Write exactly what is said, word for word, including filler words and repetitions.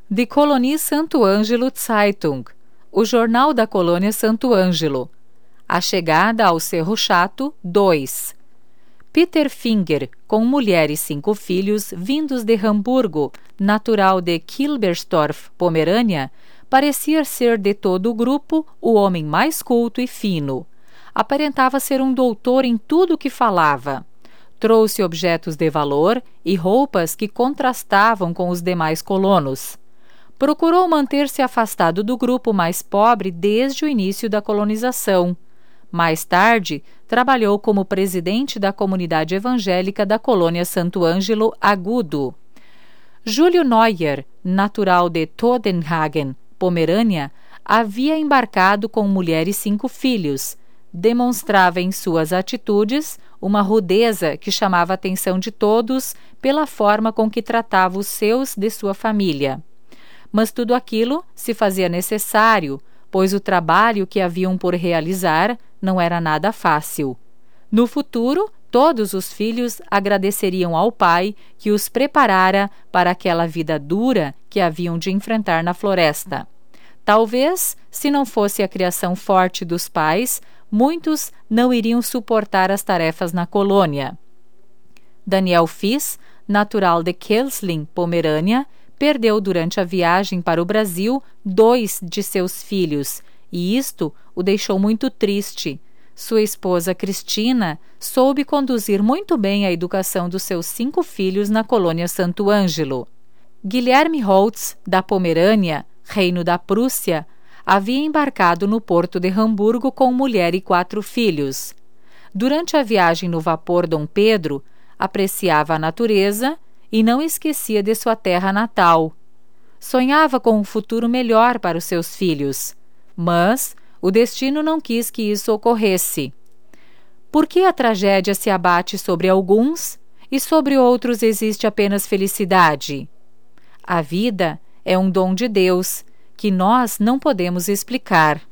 Die Kolonie Santo Ângelo Zeitung, o jornal da colônia Santo Ângelo. A chegada ao Cerro Chato, dois. Peter Finger, com mulher e cinco filhos, vindos de Hamburgo, natural de Kilberstorf, Pomerânia, parecia ser de todo o grupo o homem mais culto e fino. Aparentava ser um doutor em tudo o que falava. Trouxe objetos de valor e roupas que contrastavam com os demais colonos. Procurou manter-se afastado do grupo mais pobre desde o início da colonização. Mais tarde, trabalhou como presidente da comunidade evangélica da colônia Santo Ângelo Agudo. Júlio Neuer, natural de Todenhagen, Pomerânia, havia embarcado com mulher e cinco filhos. Demonstrava em suas atitudes uma rudeza que chamava a atenção de todos pela forma com que tratava os seus de sua família. Mas tudo aquilo se fazia necessário, pois o trabalho que haviam por realizar não era nada fácil. No futuro, todos os filhos agradeceriam ao pai que os preparara para aquela vida dura que haviam de enfrentar na floresta. Talvez, se não fosse a criação forte dos pais, muitos não iriam suportar as tarefas na colônia. Daniel Fies, natural de Kelsling, Pomerânia, perdeu durante a viagem para o Brasil dois de seus filhos, e isto o deixou muito triste. Sua esposa Cristina soube conduzir muito bem a educação dos seus cinco filhos na colônia Santo Ângelo. Guilherme Holtz, da Pomerânia, reino da Prússia, havia embarcado no porto de Hamburgo com mulher e quatro filhos. Durante a viagem no vapor Dom Pedro, apreciava a natureza e não esquecia de sua terra natal. Sonhava com um futuro melhor para os seus filhos, mas o destino não quis que isso ocorresse. Por que a tragédia se abate sobre alguns e sobre outros existe apenas felicidade? A vida é um dom de Deus que nós não podemos explicar.